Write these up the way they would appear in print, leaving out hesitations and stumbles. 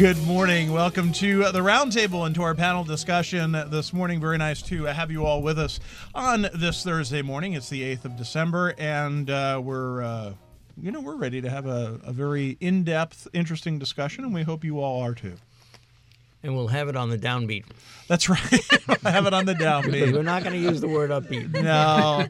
Good morning. Welcome to the Roundtable and to our panel discussion this morning. Very nice to have you all with us on this Thursday morning. It's the 8th of December, and we're ready to have a very in-depth, interesting discussion, and we hope you all are too. And we'll have it on the downbeat. That's right. Have it on the downbeat. Because we're not going to use the word upbeat. No.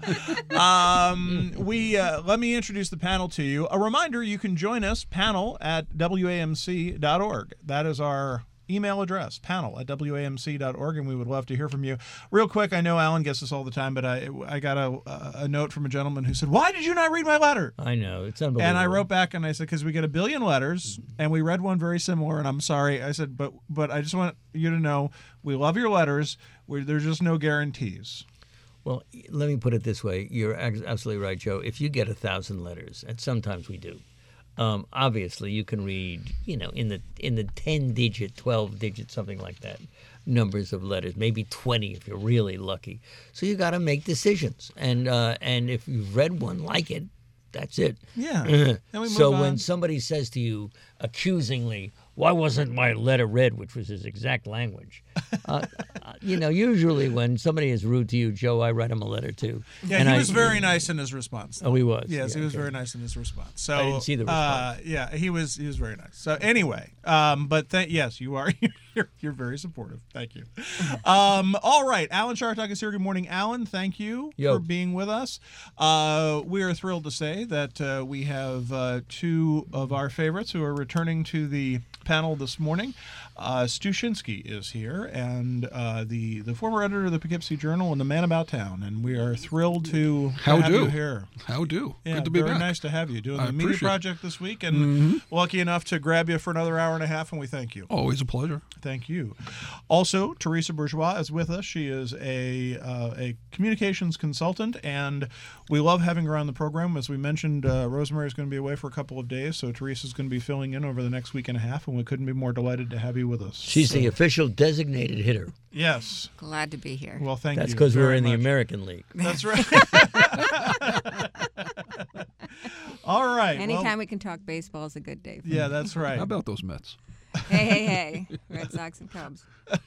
Let me introduce the panel to you. A reminder, you can join us, panel@wamc.org. That is our email address, panel@wamc.org, and we would love to hear from you. Real quick, I know Alan gets this all the time, but I got a note from a gentleman who said, "Why did you not read my letter?" I know. It's unbelievable. And I wrote back and I said, because we get a billion letters, and we read one very similar, and I'm sorry. I said, but I just want you to know, we love your letters. There's just no guarantees. Well, let me put it this way. You're absolutely right, Joe. If you get 1,000 letters, and sometimes we do, obviously you can read, in the 10-digit, 12-digit, something like that, numbers of letters, maybe 20 if you're really lucky. So you got to make decisions, and if you've read one, like it, that's it. Yeah. And we move so on. when somebody says to you accusingly, "Why wasn't my letter read?" which was his exact language. Usually when somebody is rude to you, Joe, I write him a letter too. Yeah, and he was very nice in his response. Oh, he was? Yes, Yeah, he was okay. very nice in his response. So I didn't see the response. Yeah, he was very nice. So anyway, but yes, you are. You're very supportive. Thank you. All right, Alan Chartock is here. Good morning, Alan. Thank you for being with us. We are thrilled to say that we have two of our favorites who are returning to the panel this morning. Stu Shinsky is here, and the former editor of the Poughkeepsie Journal and the man about town, and we are thrilled to have you here. How do? Yeah, Good to be very back. nice to have you doing I the media appreciate it. project this week, and lucky enough to grab you for another hour and a half, and we thank you. Always a pleasure. Thank you. Also, Teresa Bourgeois is with us. She is a communications consultant, and we love having her on the program. As we mentioned, Rosemary is going to be away for a couple of days, so Teresa is going to be filling in over the next week and a half, and we couldn't be more delighted to have you with us. She's the official designated hitter. Yes. Glad to be here. Well, thank That's you. because we're very in the much. American League. That's right. All right. Anytime we can talk baseball is a good day. Yeah, that's right. How about those Mets? Hey. Red Sox and Cubs.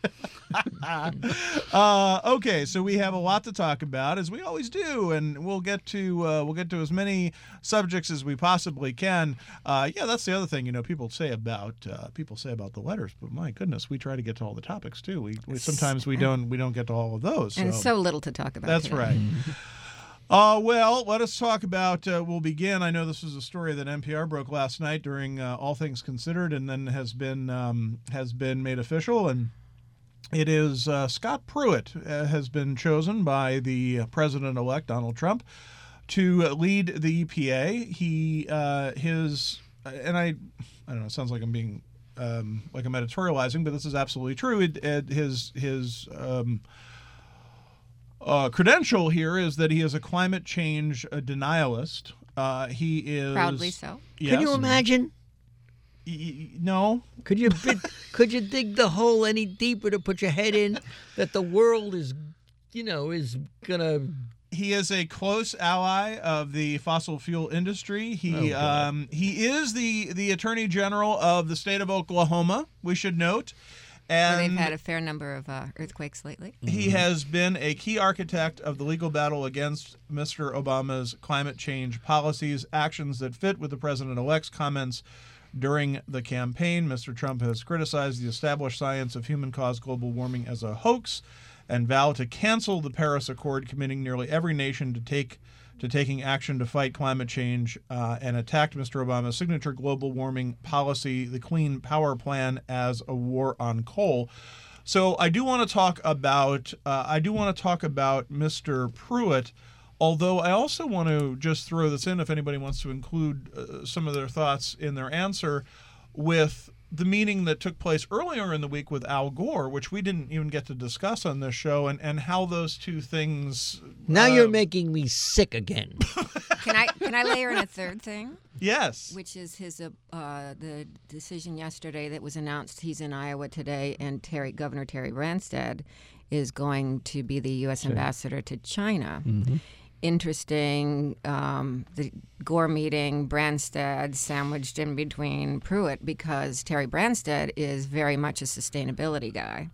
Okay, so we have a lot to talk about, as we always do, and we'll get to as many subjects as we possibly can. That's the other thing, people say about the letters, but my goodness, we try to get to all the topics too. We sometimes we don't get to all of those. And so little to talk about. That's today. right. Well, let us talk about, we'll begin. I know this was a story that NPR broke last night during All Things Considered, and then has been made official. And it is Scott Pruitt has been chosen by the president-elect, Donald Trump, to lead the EPA. I don't know, it sounds like I'm being, like I'm editorializing, but this is absolutely true. His credential here is that he is a climate change denialist. He is Proudly so. Yes. Can you imagine? No. Could you dig the hole any deeper to put your head in that the world is gonna? He is a close ally of the fossil fuel industry. He is the Attorney General of the state of Oklahoma, we should note. Where And they've had a fair number of earthquakes lately. he has been a key architect of the legal battle against Mr. Obama's climate change policies, actions that fit with the president-elect's comments during the campaign. Mr. Trump has criticized the established science of human-caused global warming as a hoax and vowed to cancel the Paris Accord, committing nearly every nation to taking action to fight climate change, and attacked Mr. Obama's signature global warming policy, the Clean Power Plan, as a war on coal. So I do want to talk about Mr. Pruitt, although I also want to just throw this in if anybody wants to include some of their thoughts in their answer with the meeting that took place earlier in the week with Al Gore, which we didn't even get to discuss on this show, and how those two things. Now you're making me sick again. Can I layer in a third thing? Yes. Which is his the decision yesterday that was announced. He's in Iowa today, and Governor Terry Branstad is going to be the U.S. ambassador to China. Mm-hmm. interesting, the Gore meeting, Branstad sandwiched in between Pruitt, because Terry Branstad is very much a sustainability guy.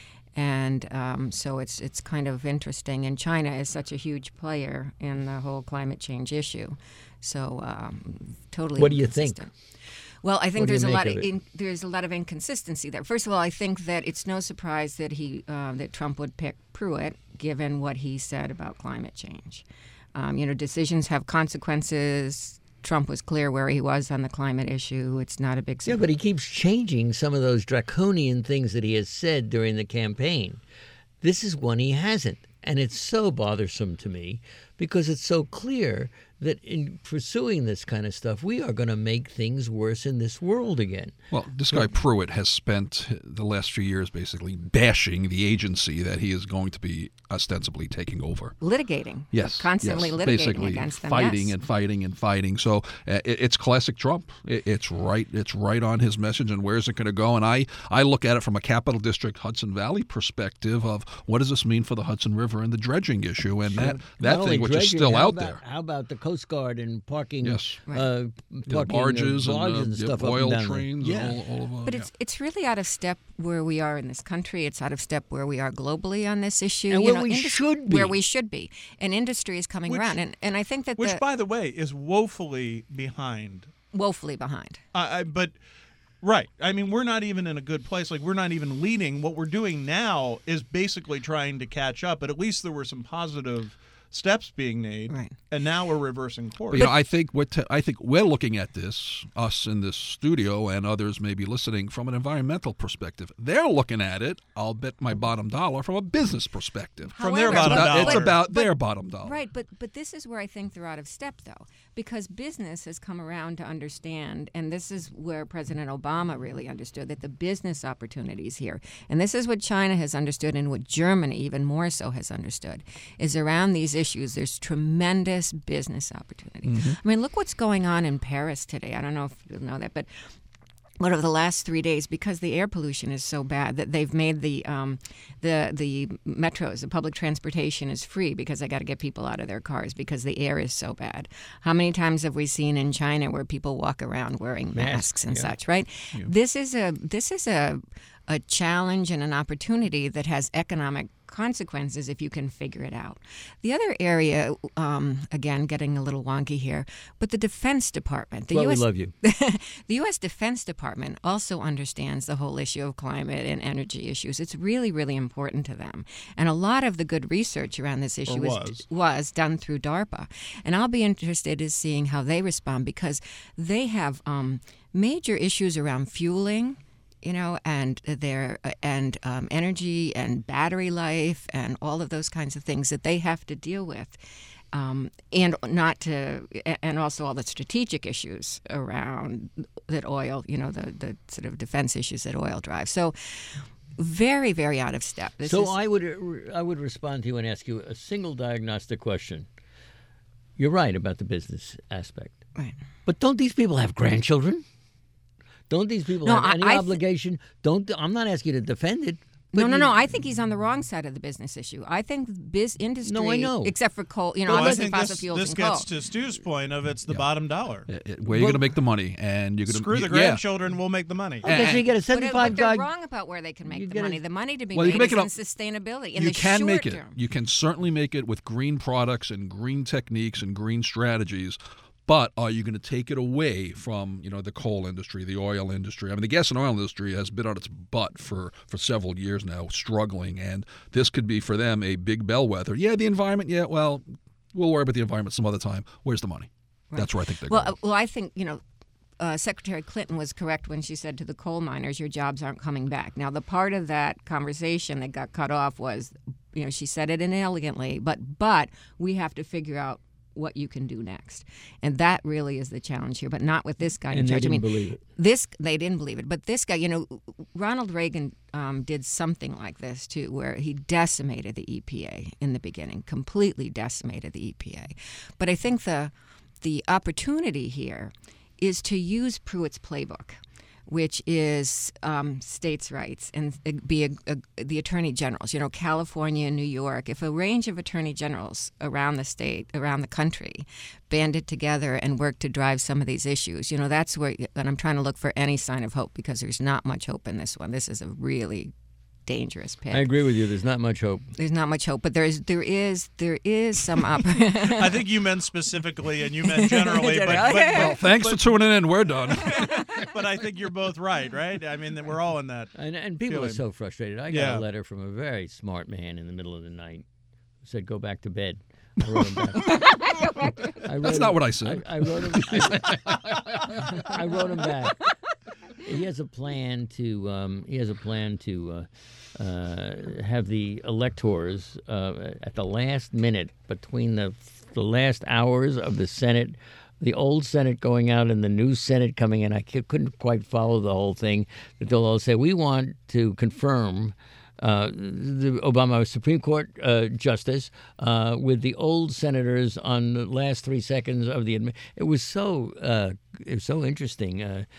And so it's kind of interesting. And China is such a huge player in the whole climate change issue. So totally. What do you think? Well, I think What do you there's a make lot of it? there's a lot of inconsistency there. First of all, I think that it's no surprise that that Trump would pick Pruitt, given what he said about climate change. Decisions have consequences. Trump was clear where he was on the climate issue. It's not a big surprise. Yeah, but he keeps changing some of those draconian things that he has said during the campaign. This is one he hasn't. And it's so bothersome to me because it's so clear that in pursuing this kind of stuff, we are going to make things worse in this world again. Well, this guy Pruitt has spent the last few years basically bashing the agency that he is going to be ostensibly taking over. Litigating. Yes. Constantly yes. litigating basically against them. fighting yes. and fighting and fighting. So it's classic Trump. It's right on his message. And where's it going to go? And I look at it from a Capital District Hudson Valley perspective of what does this mean for the Hudson River and the dredging issue, and that Not only thing which is dredging, still how out about- there. How about the Coast Guard and parking, Yes. parking Barges and stuff up oil and down trains. there. And all of But it's really out of step where we are in this country. It's out of step where we are globally on this issue. And where we should be. Where we should be. And industry is coming around. And I think that Which, by the way, is woefully behind. woefully behind. But right. I mean, we're not even in a good place. Like, we're not even leading. What we're doing now is basically trying to catch up. But at least there were some positive steps being made. Right. And now we're reversing course. But, I think we're looking at this, us in this studio and others may be listening, from an environmental perspective. They're looking at it, I'll bet my bottom dollar, from a business perspective. From their However- bottom dollar. It's about their bottom dollar. Right, but this is where I think they're out of step, though, because business has come around to understand, and this is where President Obama really understood, that the business opportunities here, and this is what China has understood and what Germany even more so has understood, is around these issues, there's tremendous business opportunity. I mean, look what's going on in Paris today. I don't know if you know that, but over the last 3 days, because the air pollution is so bad, that they've made the metros, the public transportation is free because they got to get people out of their cars because the air is so bad. How many times have we seen in China where people walk around wearing masks and such, right? Yeah. This is a challenge and an opportunity that has economic consequences if you can figure it out. The other area, again, getting a little wonky here, but the Defense Department. We love you. The U.S. Defense Department also understands the whole issue of climate and energy issues. It's really, really important to them. And a lot of the good research around this issue was done through DARPA. And I'll be interested in seeing how they respond, because they have major issues around fueling, and their energy and battery life and all of those kinds of things that they have to deal with, and also all the strategic issues around that oil, the sort of defense issues that oil drives. So very, very out of step. I would respond to you and ask you a single diagnostic question. You're right about the business aspect, right? But don't these people have grandchildren? Don't these people have any obligation? I'm not asking you to defend it. No. I think he's on the wrong side of the business issue. I think industry. No, I know. Except for coal, I obviously think fossil fuels this and gets coal. to Stu's point of it's the bottom dollar. Where you're going to make the money, and you're going to screw the grandchildren. We'll make the money. Okay, so you get a 75 but they're guy. wrong about where they can make the money. The money to be Well, you made can is make in sustainability. In you the can short make it. term. You can certainly make it with green products and green techniques and green strategies. But are you going to take it away from, the coal industry, the oil industry? I mean, the gas and oil industry has been on its butt for several years now, struggling. And this could be, for them, a big bellwether. Yeah, the environment, we'll worry about the environment some other time. Where's the money? Right. That's where I think they're going. Well, I think, Secretary Clinton was correct when she said to the coal miners, your jobs aren't coming back. Now, the part of that conversation that got cut off was, she said it inelegantly, but we have to figure out what you can do next. And that really is the challenge here, but not with this guy in charge. They didn't believe it. They didn't believe it. But this guy, Ronald Reagan did something like this too, where he decimated the EPA in the beginning, completely decimated the EPA. But I think the opportunity here is to use Pruitt's playbook. which is states' rights, and be the attorney generals. You know, California and New York. If a range of attorney generals around the state, around the country, banded together and worked to drive some of these issues, you know, that's where. And I'm trying to look for any sign of hope, because there's not much hope in this one. This is a really dangerous pick. I agree with you. There's not much hope. There's not much hope, but there is some up. I think you meant specifically, and you meant generally. Well, thanks for tuning in. We're done. But I think you're both right? I mean, we're all in that. And people feeling. are so frustrated. I got a letter from a very smart man in the middle of the night who said, "Go back to bed." I wrote him back. That's not what I said. I wrote him. I wrote him back. He has a plan to. Have the electors at the last minute, between the last hours of the Senate, the old Senate going out and the new Senate coming in. I couldn't quite follow the whole thing. But they'll all say, "We want to confirm the Obama Supreme Court justice with the old senators on the last 3 seconds of the It was so interesting.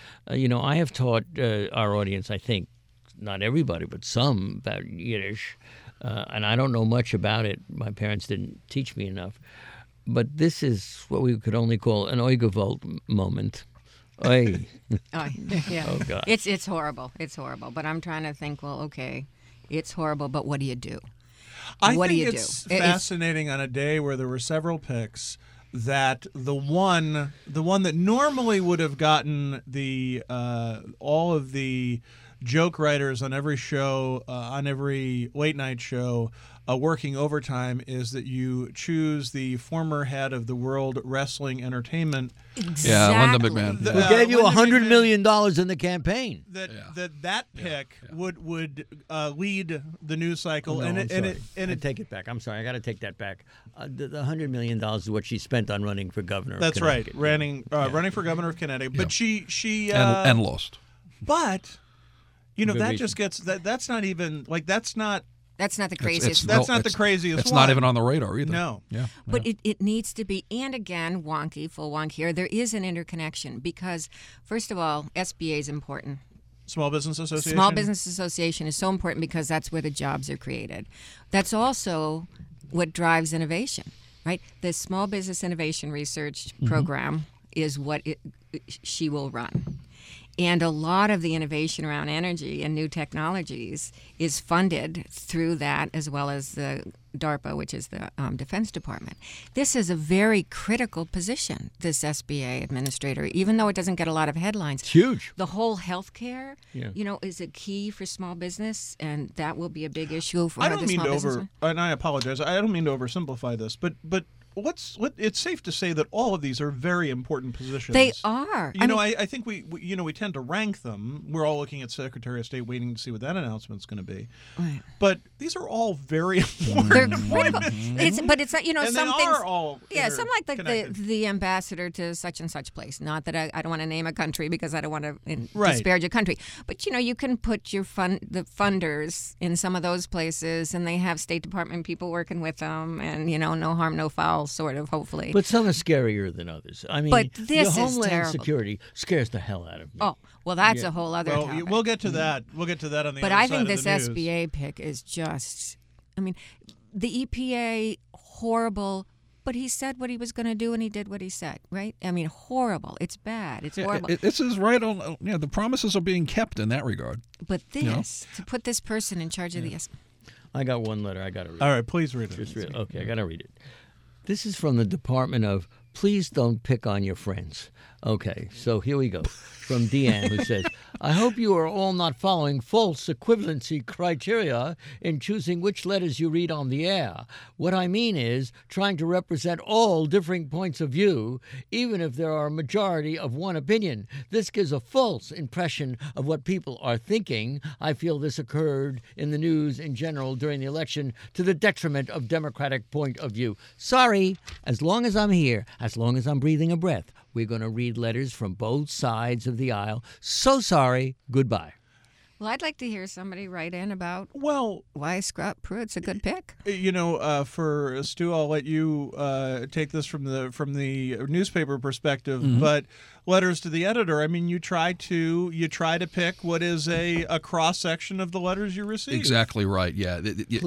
I have taught our audience, I think, not everybody, but some, about Yiddish, and I don't know much about it. My parents didn't teach me enough. But this is what we could only call an Oigevalt moment. Oy. Yeah. Oh, God. It's horrible. It's horrible. But I'm trying to think, well, okay, it's horrible, but what do you do? I think it's fascinating on a day where there were several picks that the one that normally would have gotten the all of the joke writers on every show, on every late night show, working overtime, is that you choose the former head of the World Wrestling Entertainment. Exactly. Yeah, Linda McMahon. Who gave you $100 million in the campaign? That pick would lead the news cycle, I take it back. I'm sorry, I got to take that back. The $100 million is what she spent on running for governor. That's of right, Connecticut. running for governor of Connecticut. But she and lost. But Good that reason. just gets that's not even that's not. That's not the craziest. That's not the craziest. It's not even on the radar either. No. Yeah. But it needs to be. And again, full wonk here, there is an interconnection because, first of all, SBA is important. Small Business Association? Small Business Association is so important because that's where the jobs are created. That's also what drives innovation, right? The Small Business Innovation Research Program is what she will run. And a lot of the innovation around energy and new technologies is funded through that, as well as the DARPA, which is the Defense Department. This is a very critical position, this SBA administrator, even though it doesn't get a lot of headlines. It's huge. The whole healthcare, is a key for small business, and that will be a big issue for the small business. And I apologize, I don't mean to oversimplify this, but it's safe to say that all of these are very important positions. They are. I think we tend to rank them. We're all looking at Secretary of State, waiting to see what that announcement's going to be. Right. But these are all very important. They're critical. But it's and some they things. Are all some like the ambassador to such and such place. Not that I don't want to name a country because I don't want to disparage a country. But you can put the funders in some of those places, and they have State Department people working with them, and no harm, no foul. Sort of, hopefully. But some are scarier than others. I mean, but this the is Homeland terrible. Security scares the hell out of me. Oh, well, that's a whole other topic. We'll get to that. We'll get to that on the But other I side think of the this news. SBA pick is just, the EPA, horrible, but he said what he was going to do and he did what he said, right? Horrible. It's bad. It's horrible. This is right on. The promises are being kept in that regard. But this, to put this person in charge of the I got one letter. I got to read. All right, please read it. Okay, I got to read it. This is from the Department of Please Don't Pick on Your Friends. Okay, so here we go. From Deanne, who says, I hope you are all not following false equivalency criteria in choosing which letters you read on the air. What I mean is trying to represent all differing points of view, even if there are a majority of one opinion. This gives a false impression of what people are thinking. I feel this occurred in the news in general during the election to the detriment of Democratic point of view. Sorry, as long as I'm here, as long as I'm breathing a breath, we're going to read letters from both sides of the aisle. So sorry. Goodbye. Well, I'd like to hear somebody write in about Well, why Scott Pruitt's a good pick. For Stu, I'll let you take this from the newspaper perspective. Mm-hmm. But letters to the editor. I mean, you try to pick what is a cross section of the letters you receive. Exactly right. Yeah.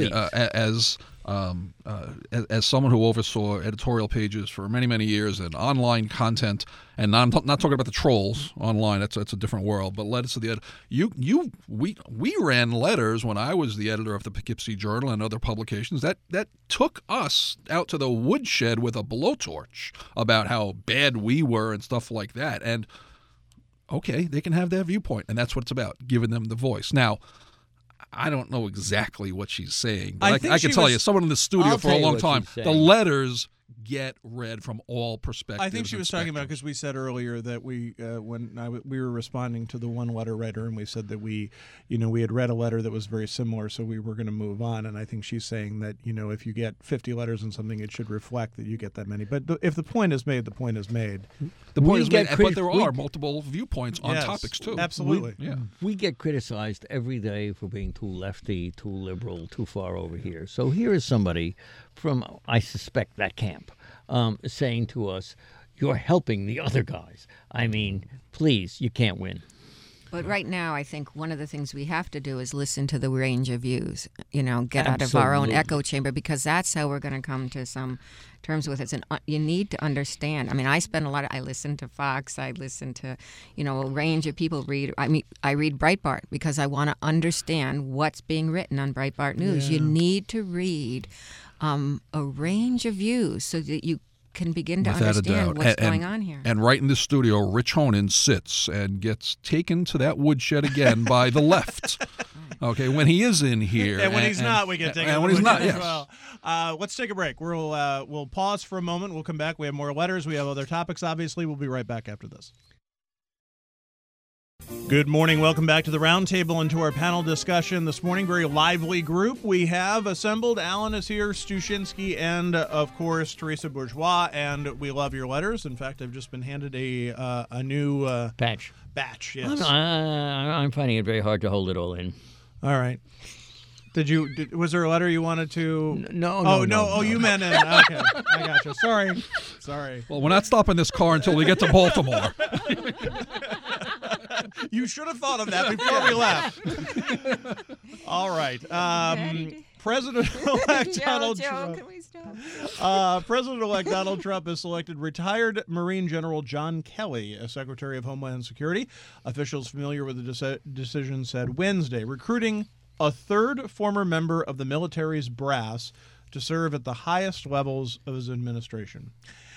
As someone who oversaw editorial pages for many, many years and online content, and I'm not talking about the trolls online. That's a different world. But letters to the editor. We ran letters when I was the editor of the Poughkeepsie Journal and other publications that took us out to the woodshed with a blowtorch about how bad we were and stuff like that. And okay, they can have their viewpoint, and that's what it's about, giving them the voice. Now, I don't know exactly what she's saying, but I can tell you, someone in the studio for a long time, the letters get read from all perspectives. I think she was talking about, because we said earlier that we were responding to the one letter writer, and we said that we had read a letter that was very similar, so we were going to move on. And I think she's saying that if you get 50 letters in something, it should reflect that you get that many. But if the point is made, the point is made. The point is made, but there are multiple viewpoints on topics too. Absolutely. We get criticized every day for being too lefty, too liberal, too far over here. So here is somebody from, I suspect, that camp saying to us, you're helping the other guys. I mean, please, you can't win. But right now, I think one of the things we have to do is listen to the range of views, get out of our own echo chamber, because that's how we're going to come to some terms with it. And you need to understand. I mean, I listen to Fox, I listen to, a range of people read. I mean, I read Breitbart because I want to understand what's being written on Breitbart News. Yeah. You need to read a range of views so that you can begin to understand what's going on here. And right in the studio, Rich Honan sits and gets taken to that woodshed again by the left. Okay, when he is in here. And when he's not, we get taken. And when he's not, yes. Well, let's take a break. We'll pause for a moment. We'll come back. We have more letters. We have other topics, obviously. We'll be right back after this. Good morning. Welcome back to the Roundtable and to our panel discussion this morning. Very lively group we have assembled. Alan is here, Stuchinski, and, of course, Teresa Bourgeois. And we love your letters. In fact, I've just been handed a new Batch, yes. I'm finding it very hard to hold it all in. All right. Was there a letter you wanted to? No. Oh, you meant it. Okay. I got you. Sorry. Well, we're not stopping this car until we get to Baltimore. You should have thought of that before we left. All right. President-elect Donald Trump. Can we stop? President-elect Donald Trump has selected retired Marine General John Kelly as Secretary of Homeland Security. Officials familiar with the decision said Wednesday, recruiting a third former member of the military's brass to serve at the highest levels of his administration.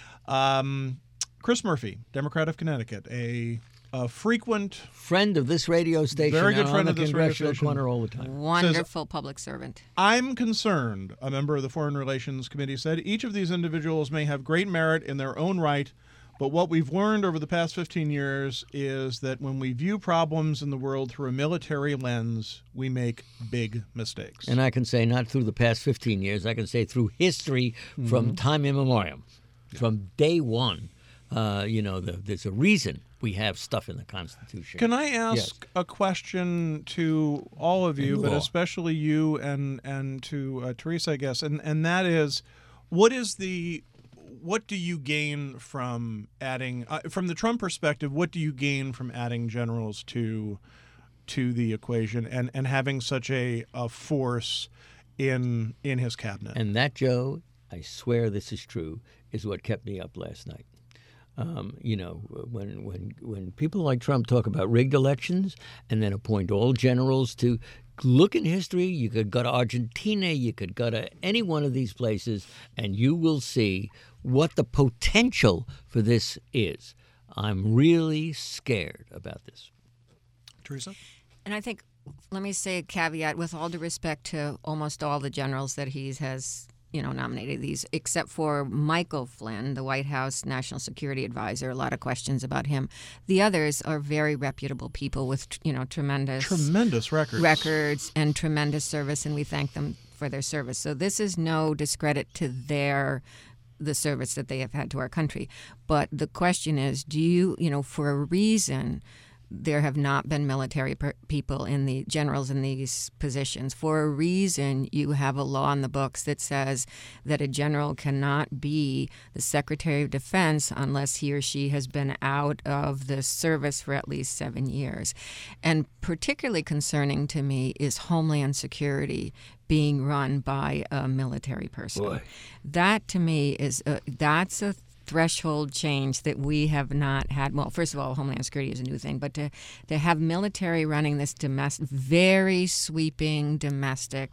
Chris Murphy, Democrat of Connecticut, a frequent friend of this radio station, very good friend on of the this radio congressional station, corner all the time. Wonderful public servant. I'm concerned, a member of the Foreign Relations Committee said, each of these individuals may have great merit in their own right, but what we've learned over the past 15 years is that when we view problems in the world through a military lens, we make big mistakes. And I can say not through the past 15 years, I can say through history from time immemorial, from day one. There's a reason we have stuff in the Constitution. Can I ask a question to all of you, but especially you and to Teresa, I guess, and that is, what do you gain from adding, from the Trump perspective, what do you gain from adding generals to the equation and having such a force in his cabinet? And that, Joe, I swear this is true, is what kept me up last night. When people like Trump talk about rigged elections and then appoint all generals to look in history, you could go to Argentina, you could go to any one of these places, and you will see what the potential for this is. I'm really scared about this. Teresa? And I think, let me say a caveat, with all due respect to almost all the generals that he has nominated, these, except for Michael Flynn, the White House National Security Advisor. A lot of questions about him. The others are very reputable people with, tremendous records and tremendous service, and we thank them for their service. So this is no discredit to the service that they have had to our country. But the question is, do you, for a reason, there have not been military people in the generals in these positions. For a reason, you have a law in the books that says that a general cannot be the Secretary of Defense unless he or she has been out of the service for at least 7 years. And particularly concerning to me is Homeland Security being run by a military person. Boy. That to me is that's a threshold change that we have not had. Well, first of all, Homeland Security is a new thing, but to have military running this very sweeping domestic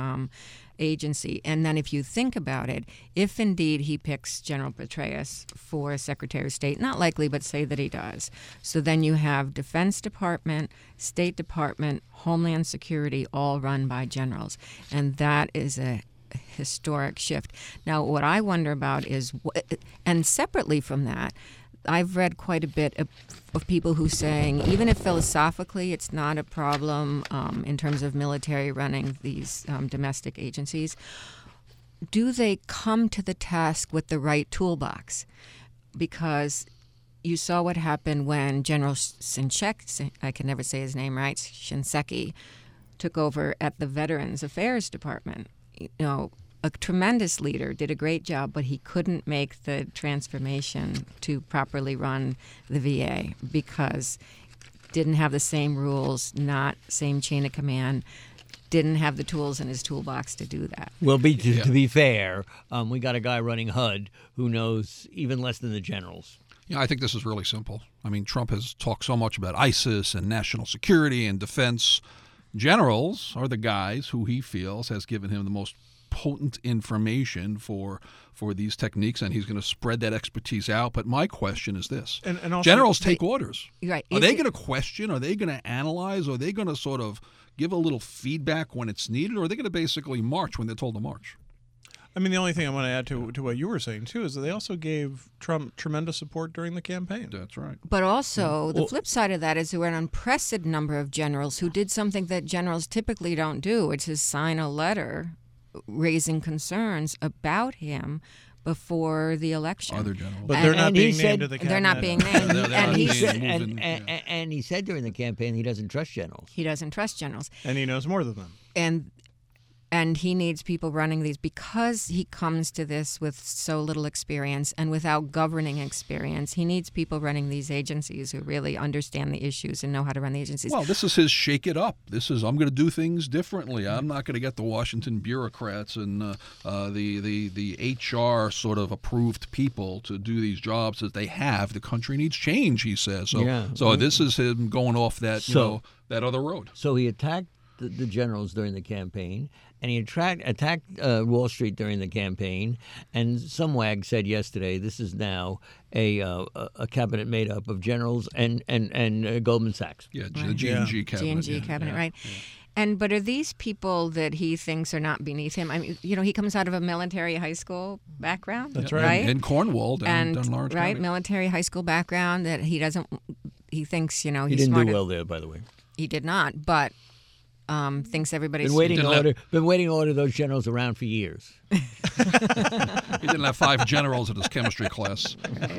agency. And then if you think about it, if indeed he picks General Petraeus for Secretary of State, not likely, but say that he does. So then you have Defense Department, State Department, Homeland Security, all run by generals. And that is a historic shift. Now, what I wonder about is, and separately from that, I've read quite a bit of people who saying, even if philosophically it's not a problem in terms of military running these domestic agencies, do they come to the task with the right toolbox? Because you saw what happened when General Shinseki, I can never say his name right, Shinseki, took over at the Veterans Affairs Department. You know, a tremendous leader, did a great job, but he couldn't make the transformation to properly run the VA because didn't have the same rules, not same chain of command, didn't have the tools in his toolbox to do that. Well, to be fair, we got a guy running HUD who knows even less than the generals. Yeah, I think this is really simple. I mean, Trump has talked so much about ISIS and national security and defense. Generals are the guys who he feels has given him the most potent information for these techniques, and he's going to spread that expertise out. But my question is this. And also, generals take orders. Right. Are they going to question? Are they going to analyze? Are they going to sort of give a little feedback when it's needed? Or are they going to basically march when they're told to march? I mean, the only thing I want to add to what you were saying, too, is that they also gave Trump tremendous support during the campaign. That's right. But also, the flip side of that is there were an unprecedented number of generals who did something that generals typically don't do, which is sign a letter raising concerns about him before the election. Other generals. But they're not being named to the cabinet. They're not being named. And he said during the campaign he doesn't trust generals. He doesn't trust generals. And he knows more than them. And he needs people running these because he comes to this with so little experience and without governing experience. He needs people running these agencies who really understand the issues and know how to run the agencies. Well, this is his shake it up. This is, I'm going to do things differently. I'm not going to get the Washington bureaucrats and the HR sort of approved people to do these jobs that they have. The country needs change, he says. So this is him going off that, that other road. So he attacked the generals during the campaign, and he attacked Wall Street during the campaign. And some wag said yesterday, this is now a cabinet made up of generals and Goldman Sachs. Yeah, the G&G cabinet. G&G cabinet, right. Yeah. But are these people that he thinks are not beneath him? I mean, he comes out of a military high school background. That's right. In Cornwall, down Lawrence County. Right, military high school background that he thinks, he's He didn't do well there, by the way. He did not, but thinks everybody's been waiting to order those generals around for years. He didn't have 5 generals in his chemistry class.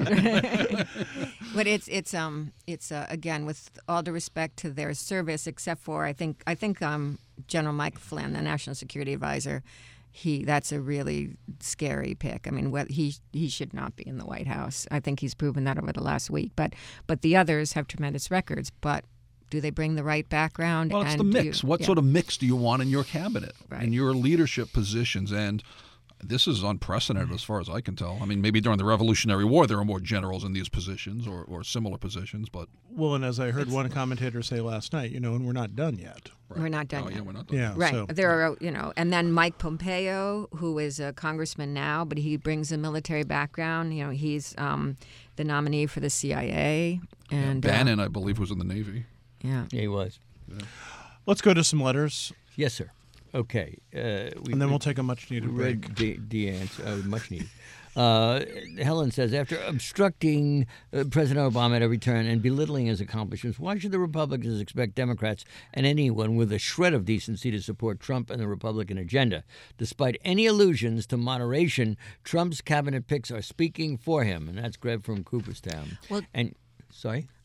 But it's again, with all due respect to their service, except for I think General Mike Flynn, the National Security Advisor, that's a really scary pick. I mean, he should not be in the White House. I think he's proven that over the last week. But the others have tremendous records, but do they bring the right background? Well, it's the mix. What sort of mix do you want in your cabinet, in your leadership positions? And this is unprecedented as far as I can tell. I mean, maybe during the Revolutionary War there were more generals in these positions or similar positions, but... Well, and as I heard one commentator say last night, and we're not done yet. Right. We're not done yet. Yeah, we're not done. Yeah, right. So. There are, and then Mike Pompeo, who is a congressman now, but he brings a military background. He's the nominee for the CIA. And Bannon, I believe, was in the Navy. Yeah, he was. Yeah. Let's go to some letters. Yes, sir. Okay. And then we'll take a much-needed break. Much needed. Helen says, after obstructing President Obama at every turn and belittling his accomplishments, why should the Republicans expect Democrats and anyone with a shred of decency to support Trump and the Republican agenda? Despite any allusions to moderation, Trump's cabinet picks are speaking for him. And that's Greg from Cooperstown. Well, Sorry?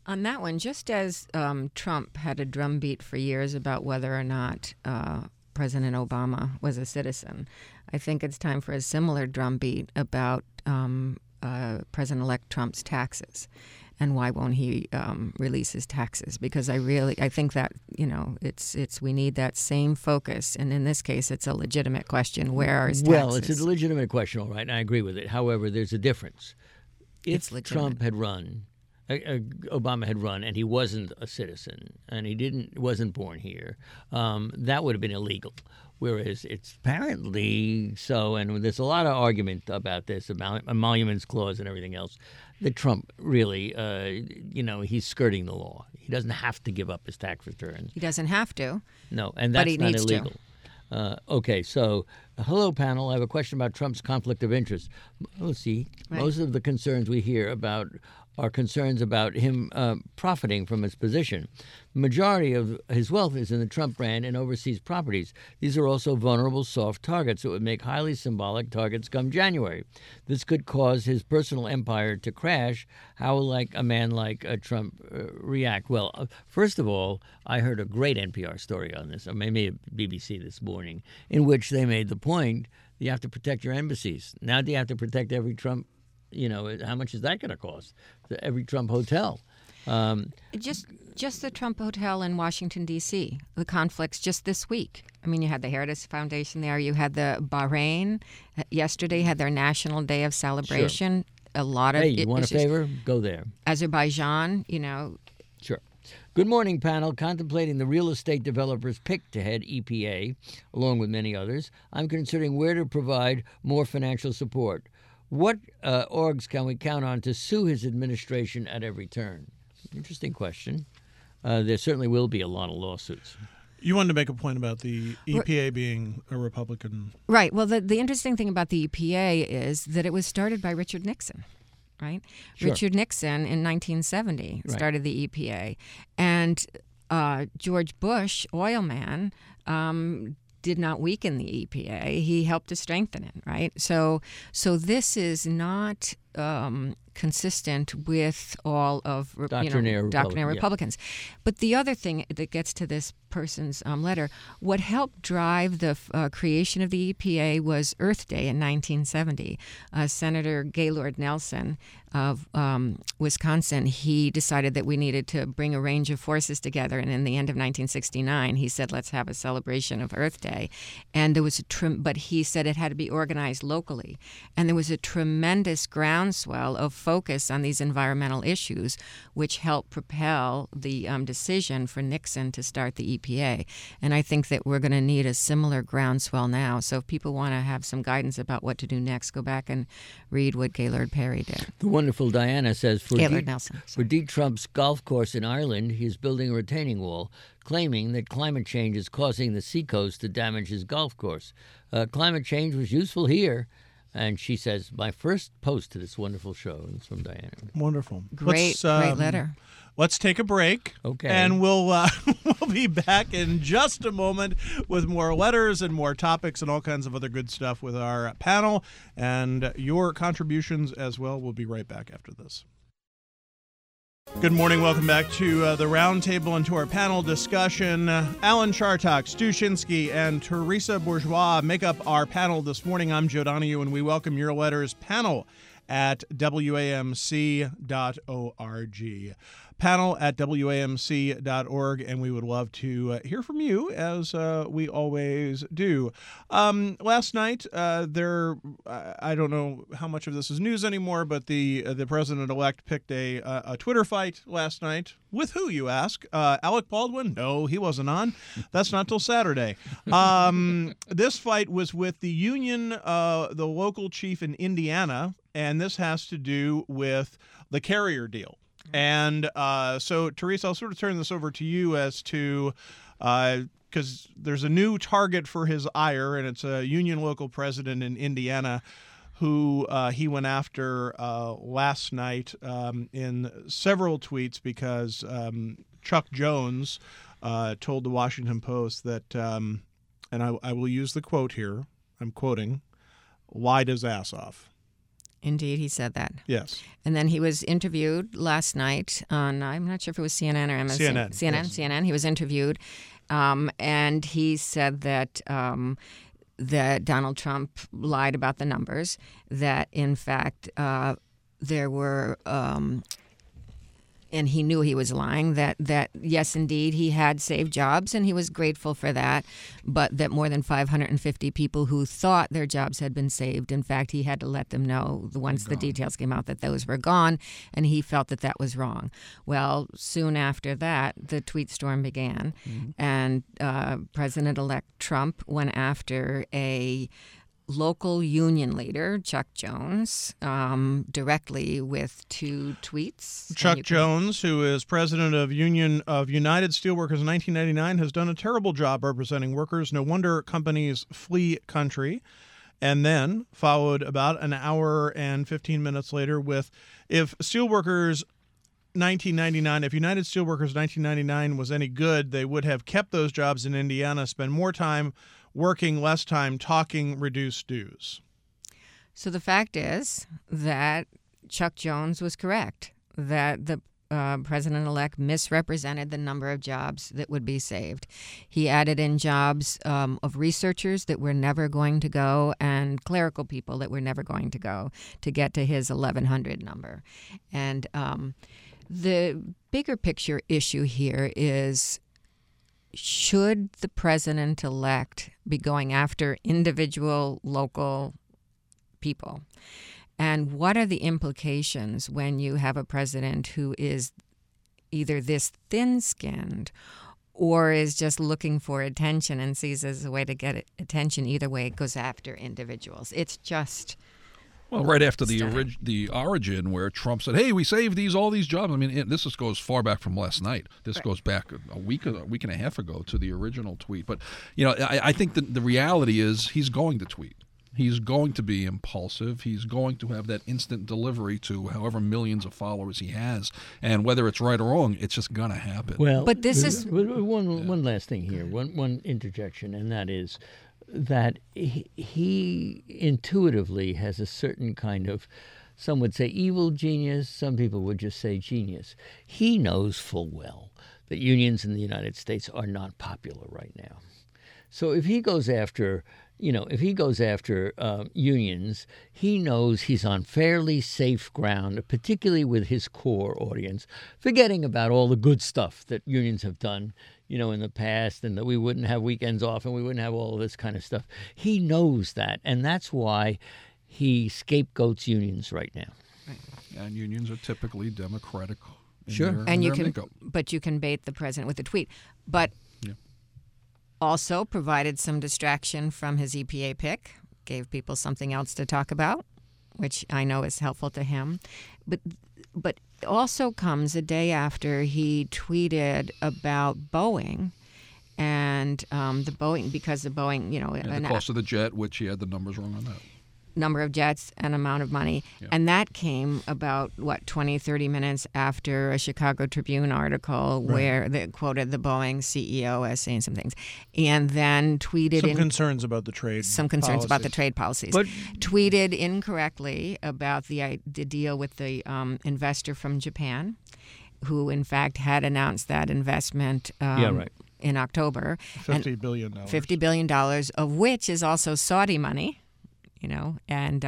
On that one, just as Trump had a drumbeat for years about whether or not President Obama was a citizen, I think it's time for a similar drumbeat about President-elect Trump's taxes. And why won't he release his taxes? Because I think that we need that same focus. And in this case, it's a legitimate question. Where are his taxes? Well, it's a legitimate question, all right, and I agree with it. However, there's a difference. If Trump had run, Obama had run, and he wasn't a citizen, and he wasn't born here, that would have been illegal. Whereas it's apparently so, and there's a lot of argument about this, about emoluments clause and everything else, that Trump really, he's skirting the law. He doesn't have to give up his tax returns. He doesn't have to. No, and that's not illegal. To. Okay, so hello, panel. I have a question about Trump's conflict of interest. Let's see. Right. Most of the concerns we hear about are concerns about him profiting from his position. The majority of his wealth is in the Trump brand and overseas properties. These are also vulnerable, soft targets that would make highly symbolic targets come January. This could cause his personal empire to crash. How will a man like Trump react? Well, first of all, I heard a great NPR story on this, or maybe BBC this morning, in which they made the point that you have to protect your embassies. Now do you have to protect every Trump? How much is that going to cost? Every Trump hotel. Just the Trump Hotel in Washington, D.C., the conflicts just this week. I mean, you had the Heritage Foundation there. You had the Bahrain yesterday had their National Day of Celebration. Sure. A lot of you want a favor? Go there. Azerbaijan, Sure. Good morning, panel. Contemplating the real estate developer's pick to head EPA, along with many others, I'm considering where to provide more financial support. What orgs can we count on to sue his administration at every turn? Interesting question. There certainly will be a lot of lawsuits. You wanted to make a point about the EPA being a Republican. Right. Well, the interesting thing about the EPA is that it was started by Richard Nixon, right? Sure. Richard Nixon in 1970 started the EPA. And George Bush, oil man, did not weaken the EPA. He helped to strengthen it, right? So this is not consistent with all of doctrinaire Republicans. Yeah. But the other thing that gets to this person's letter, what helped drive the creation of the EPA was Earth Day in 1970. Senator Gaylord Nelson of Wisconsin, he decided that we needed to bring a range of forces together. And in the end of 1969, he said, let's have a celebration of Earth Day. And there was but he said it had to be organized locally. And there was a tremendous groundswell of focus on these environmental issues, which helped propel the decision for Nixon to start the EPA. And I think that we're going to need a similar groundswell now. So if people want to have some guidance about what to do next, go back and read what Gaylord Perry did. The wonderful Diana says, Gaylord Nelson. For D. Trump's golf course in Ireland, he is building a retaining wall, claiming that climate change is causing the seacoast to damage his golf course. Climate change was useful here. And she says, my first post to this wonderful show. It's from Diana. Wonderful. Great letter. Let's take a break. Okay. And we'll be back in just a moment with more letters and more topics and all kinds of other good stuff with our panel and your contributions as well. We'll be right back after this. Good morning. Welcome back to the Roundtable and to our panel discussion. Alan Chartock, Stu Shinsky, and Teresa Bourgeois make up our panel this morning. I'm Joe Donahue, and we welcome your letters. Panel at WAMC.org. Panel at WAMC.org, and we would love to hear from you, as we always do. Last night, I don't know how much of this is news anymore, but the president-elect picked a Twitter fight last night. With who, you ask? Alec Baldwin? No, he wasn't on. That's not till Saturday. This fight was with the union, the local chief in Indiana, and this has to do with the carrier deal. And so, Teresa, I'll sort of turn this over to you as to, because there's a new target for his ire, and it's a union local president in Indiana who he went after last night in several tweets because Chuck Jones told the Washington Post that, and I will use the quote here, I'm quoting, lied his ass off. Indeed, he said that. Yes. And then he was interviewed last night on, I'm not sure if it was CNN or MSNBC. CNN. He was interviewed, and he said that that Donald Trump lied about the numbers, that in fact there were, and he knew he was lying, that yes, indeed, he had saved jobs, and he was grateful for that, but that more than 550 people who thought their jobs had been saved, in fact, he had to let them know once the details came out that those were gone, and he felt that that was wrong. Well, soon after that, the tweet storm began, and President-elect Trump went after a local union leader, Chuck Jones, directly with 2 tweets. Chuck Jones, who is president of Union of United Steelworkers in 1999, has done a terrible job representing workers. No wonder companies flee country. And then followed about an hour and 15 minutes later with, if Steelworkers 1999, if United Steelworkers 1999 was any good, they would have kept those jobs in Indiana, spend more time working, less time talking, reduced dues. So the fact is that Chuck Jones was correct, that the president-elect misrepresented the number of jobs that would be saved. He added in jobs of researchers that were never going to go and clerical people that were never going to go to get to his 1,100 number. And the bigger picture issue here is, should the president-elect be going after individual local people? And what are the implications when you have a president who is either this thin-skinned or is just looking for attention and sees as a way to get attention? Either way, it goes after individuals. It's just... Well, right after the origin where Trump said, "Hey, we saved all these jobs." I mean, this goes far back from last night. This goes back a week and a half ago to the original tweet. But I think the reality is he's going to tweet. He's going to be impulsive. He's going to have that instant delivery to however millions of followers he has. And whether it's right or wrong, it's just gonna happen. Well, but this is one last thing here. One interjection, and that is that he intuitively has a certain kind of, some would say evil genius, some people would just say genius. He knows full well that unions in the United States are not popular right now. So if he goes after, unions, he knows he's on fairly safe ground, particularly with his core audience, forgetting about all the good stuff that unions have done, in the past, and that we wouldn't have weekends off and we wouldn't have all of this kind of stuff. He knows that, and that's why he scapegoats unions right now. Right. And unions are typically democratic. Sure. And you can bait the president with a tweet. But also provided some distraction from his EPA pick, gave people something else to talk about, which I know is helpful to him. But also comes a day after he tweeted about Boeing and the Boeing, because the Boeing, the cost of the jet, which he had the numbers wrong on that. Number of jets and amount of money. Yeah. And that came about, 20, 30 minutes after a Chicago Tribune article where they quoted the Boeing CEO as saying some things. And then tweeted... Some concerns about the trade policies. But tweeted incorrectly about the deal with the investor from Japan, who in fact had announced that investment in October. $50 billion. $50 billion, of which is also Saudi money. And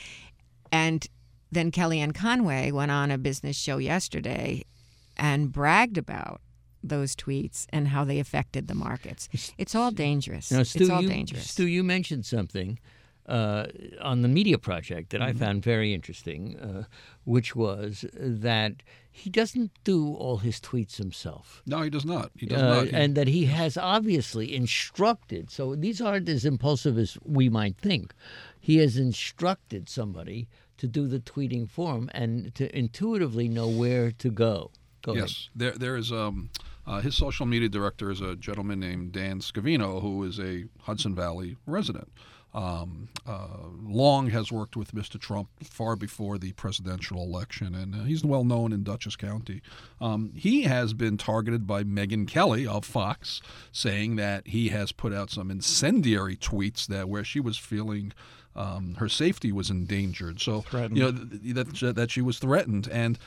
then Kellyanne Conway went on a business show yesterday and bragged about those tweets and how they affected the markets. It's all dangerous. Now, Stu, it's all dangerous. Stu, you mentioned something on the Media Project that I found very interesting, which was that he doesn't do all his tweets himself. No, he does not. He does not. And that he has obviously instructed. So these aren't as impulsive as we might think. He has instructed somebody to do the tweeting for him and to intuitively know where to go. Go ahead. There is his social media director is a gentleman named Dan Scavino, who is a Hudson Valley resident. long has worked with Mr. Trump far before the presidential election, and he's well known in Dutchess County. He has been targeted by Megyn Kelly of Fox, saying that he has put out some incendiary tweets where she was feeling her safety was endangered. So that she was threatened, and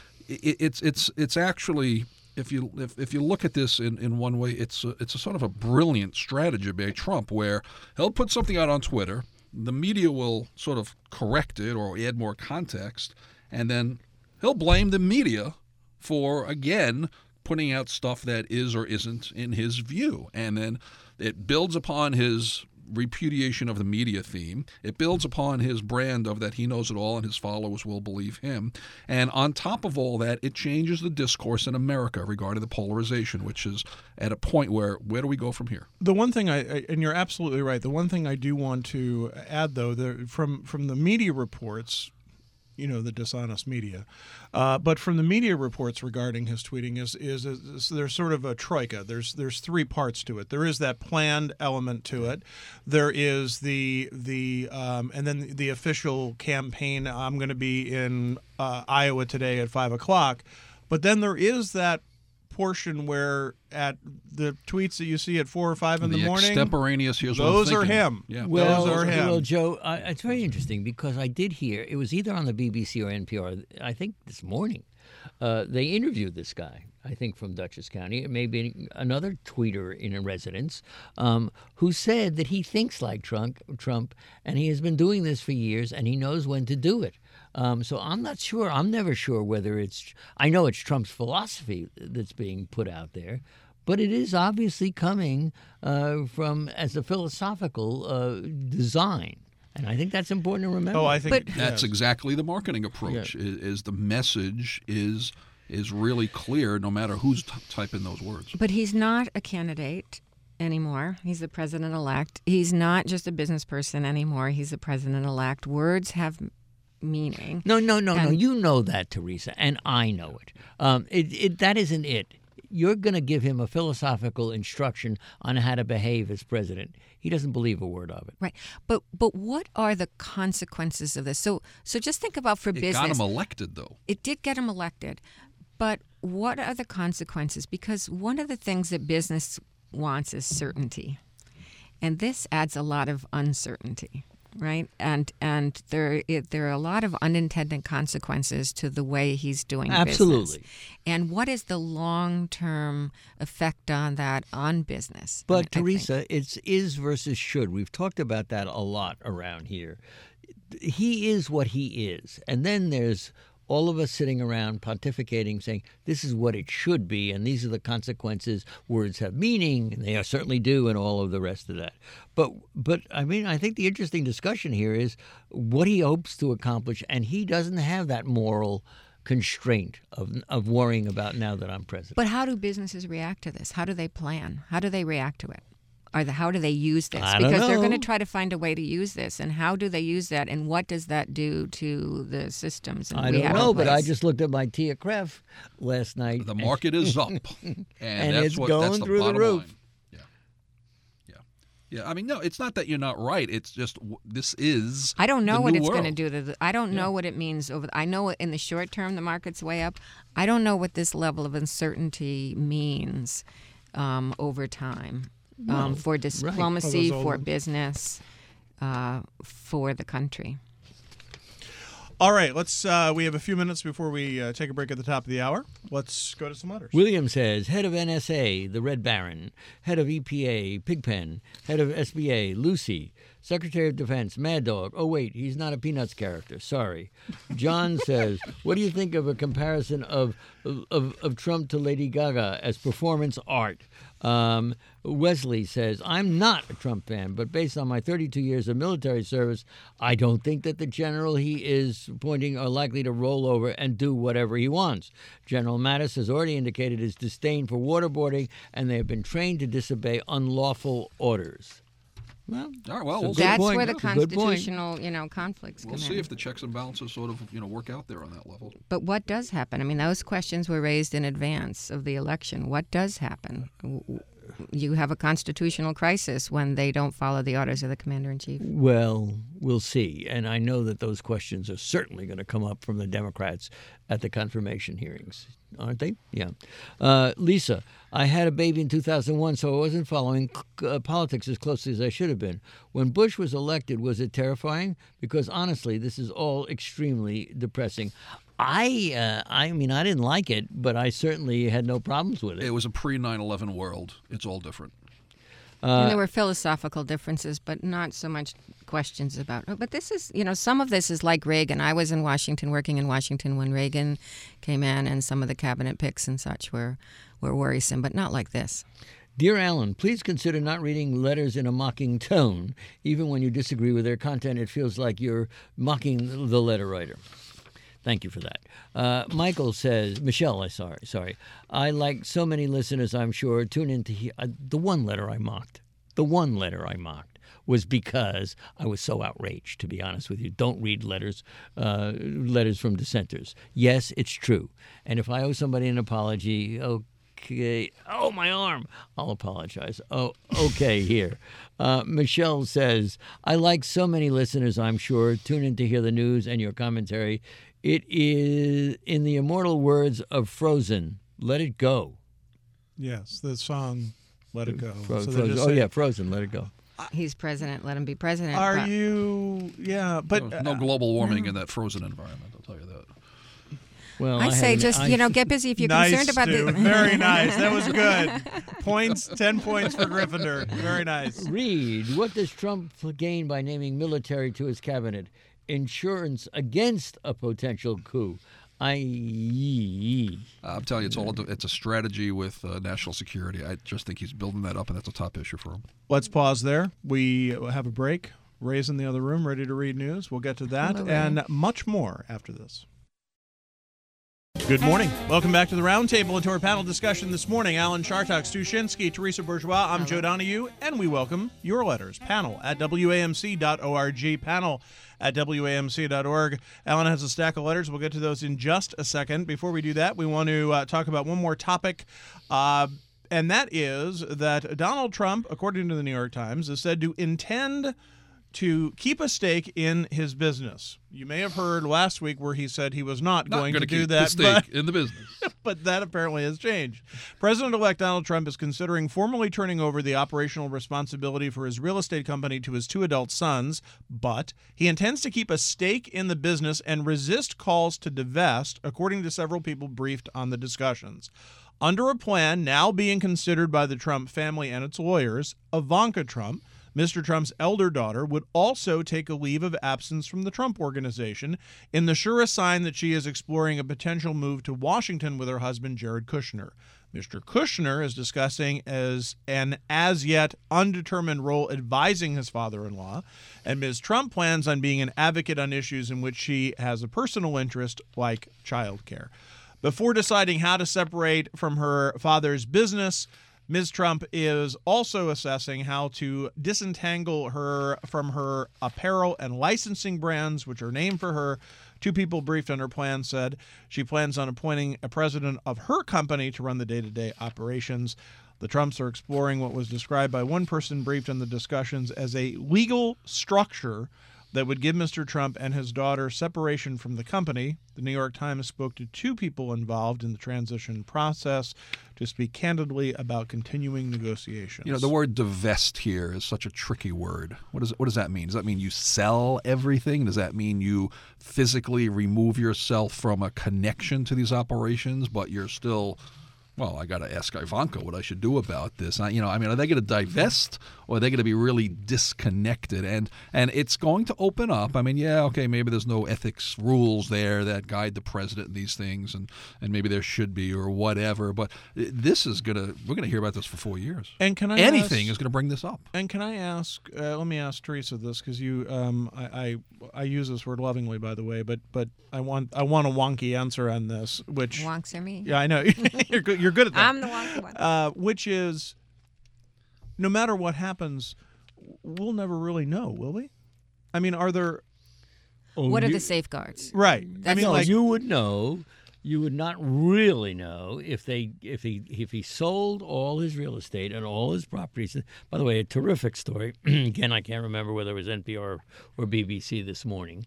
it's actually. If you look at this in one way, it's a sort of a brilliant strategy by Trump, where he'll put something out on Twitter, the media will sort of correct it or add more context, and then he'll blame the media for, again, putting out stuff that is or isn't in his view. And then it builds upon his repudiation of the media theme. It builds upon his brand of that he knows it all and his followers will believe him. And on top of all that, it changes the discourse in America regarding the polarization, which is at a point where do we go from here? The one thing and you're absolutely right, the one thing I do want to add, though, from the media reports, the dishonest media. But from the media reports regarding his tweeting is there's sort of a troika. There's three parts to it. There is that planned element to it. There is the and then the official campaign. I'm going to be in Iowa today at 5:00. But then there is that portion where at the tweets that you see at 4 or 5 in the morning, extemporaneous, those are him. Yeah. Well, those are him. Well, Joe, it's very interesting because I did hear it was either on the BBC or NPR. I think this morning they interviewed this guy. I think from Dutchess County, it may be another tweeter in a residence, who said that he thinks like Trump, and he has been doing this for years, and he knows when to do it. So I'm not sure. I'm never sure whether it's. I know it's Trump's philosophy that's being put out there, but it is obviously coming from as a philosophical design. And I think that's important to remember. Oh, I think that's exactly the marketing approach. Yeah. Is the message is really clear, no matter who's typing those words. But he's not a candidate anymore. He's the president-elect. He's not just a business person anymore. He's the president-elect. Words have meaning. No. You know that, Teresa, and I know it. That isn't it. You're going to give him a philosophical instruction on how to behave as president. He doesn't believe a word of it. Right. But what are the consequences of this? So just think about for business. It got him elected, though. It did get him elected. But what are the consequences? Because one of the things that business wants is certainty. And this adds a lot of uncertainty, right? And there are a lot of unintended consequences to the way he's doing Absolutely. business. And what is the long-term effect on that on business? But, Teresa, it's is versus should. We've talked about that a lot around here. He is what he is. And then there's all of us sitting around pontificating, saying, this is what it should be, and these are the consequences. Words have meaning, and they certainly do, and all of the rest of that. But I mean, I think the interesting discussion here is what he hopes to accomplish, and he doesn't have that moral constraint of worrying about now that I'm president. But how do businesses react to this? How do they plan? How do they react to it? How do they use this? Because they're going to try to find a way to use this. And how do they use that? And what does that do to the systems? I don't know, but I just looked at my Tia Kref last night. The market is up. And that's it's going the through the bottom roof. line. Yeah. I mean, no, it's not that you're not right. It's just this is I don't know the what new it's world. going to do. I don't know what it means. I know in the short term the market's way up. I don't know what this level of uncertainty means over time. For diplomacy, for business, for the country. All right, let's. We have a few minutes before we take a break at the top of the hour. Let's go to some letters. William says, head of NSA, the Red Baron, head of EPA, Pigpen, head of SBA, Lucy, Secretary of Defense, Mad Dog. Oh, wait, he's not a Peanuts character. Sorry. John says, what do you think of a comparison of Trump to Lady Gaga as performance art? Wesley says, I'm not a Trump fan, but based on my 32 years of military service, I don't think that the general he is appointing are likely to roll over and do whatever he wants. General Mattis has already indicated his disdain for waterboarding, and they have been trained to disobey unlawful orders. Well, all right, well, that's where the constitutional, conflicts come in. We'll see if the checks and balances sort of, work out there on that level. But what does happen? I mean, those questions were raised in advance of the election. What does happen? you have a constitutional crisis when they don't follow the orders of the commander-in-chief. Well, we'll see. And I know that those questions are certainly going to come up from the Democrats at the confirmation hearings, aren't they? Yeah. Lisa, I had a baby in 2001, so I wasn't following politics as closely as I should have been. When Bush was elected, was it terrifying? Because honestly, this is all extremely depressing. I mean, I didn't like it, but I certainly had no problems with it. It was a pre-9/11 world. It's all different. And there were philosophical differences, but not so much questions about. But this is, some of this is like Reagan. I was in Washington, working in Washington when Reagan came in, and some of the cabinet picks and such were worrisome, but not like this. Dear Alan, please consider not reading letters in a mocking tone. Even when you disagree with their content, it feels like you're mocking the letter writer. Thank you for that. Michelle, sorry. I, like so many listeners, I'm sure, tune in to hear the one letter I mocked was because I was so outraged, to be honest with you. Don't read letters from dissenters. Yes, it's true. And if I owe somebody an apology, okay. Oh, my arm. I'll apologize. Oh, okay, here. Michelle says, I, like so many listeners, I'm sure, tune in to hear the news and your commentary. It is, in the immortal words of Frozen, let it go. Yes, the song, Let It Go. Frozen, let it go. He's president, let him be president. Are you, but... No global warming in that frozen environment, I'll tell you that. Well, I say get busy if you're nice, concerned about Stu. the... Very nice. That was good. 10 points for Gryffindor. Very nice. Read, what does Trump gain by naming military to his cabinet? Insurance against a potential coup. I'm telling you, it's a strategy with national security. I just think he's building that up, and that's a top issue for him. Let's pause there. We have a break. Ray's in the other room, ready to read news. We'll get to that and much more after this. Good morning. Welcome back to the Roundtable and to our panel discussion this morning. Alan Chartock, Stu Shinsky, Teresa Bourgeois. I'm Joe Donahue, and we welcome your letters. Panel at WAMC.org. Panel at WAMC.org. Alan has a stack of letters. We'll get to those in just a second. Before we do that, we want to talk about one more topic, and that is that Donald Trump, according to the New York Times, is said to intend to keep a stake in his business. You may have heard last week where he said he was not going to do that. Stake in the business. But that apparently has changed. President-elect Donald Trump is considering formally turning over the operational responsibility for his real estate company to his 2 adult sons, but he intends to keep a stake in the business and resist calls to divest, according to several people briefed on the discussions. Under a plan now being considered by the Trump family and its lawyers, Ivanka Trump, Mr. Trump's elder daughter, would also take a leave of absence from the Trump Organization in the surest sign that she is exploring a potential move to Washington with her husband, Jared Kushner. Mr. Kushner is discussing an as-yet undetermined role advising his father-in-law, and Ms. Trump plans on being an advocate on issues in which she has a personal interest, like child care. Before deciding how to separate from her father's business, Ms. Trump is also assessing how to disentangle her from her apparel and licensing brands, which are named for her. 2 people briefed on her plan said she plans on appointing a president of her company to run the day-to-day operations. The Trumps are exploring what was described by one person briefed on the discussions as a legal structure that would give Mr. Trump and his daughter separation from the company. The New York Times spoke to 2 people involved in the transition process to speak candidly about continuing negotiations. You know, the word divest here is such a tricky word. What does that mean? Does that mean you sell everything? Does that mean you physically remove yourself from a connection to these operations, but you're still... Well, I got to ask Ivanka what I should do about this. Are they going to divest, or are they going to be really disconnected? And it's going to open up. Maybe there's no ethics rules there that guide the president in these things, and maybe there should be or whatever. But this is we're going to hear about this for 4 years. And can I anything is going to bring this up? And can I ask? Let me ask Teresa this, because you, I use this word lovingly, by the way, but I want a wonky answer on this. Which wonks are me. Yeah, I know. You're good at that. I'm the wonky one. Which is, no matter what happens, we'll never really know, will we? Are there... What are the safeguards? Right. You would know you would not really know if he sold all his real estate and all his properties. By the way, a terrific story. Again, I can't remember whether it was NPR or BBC this morning,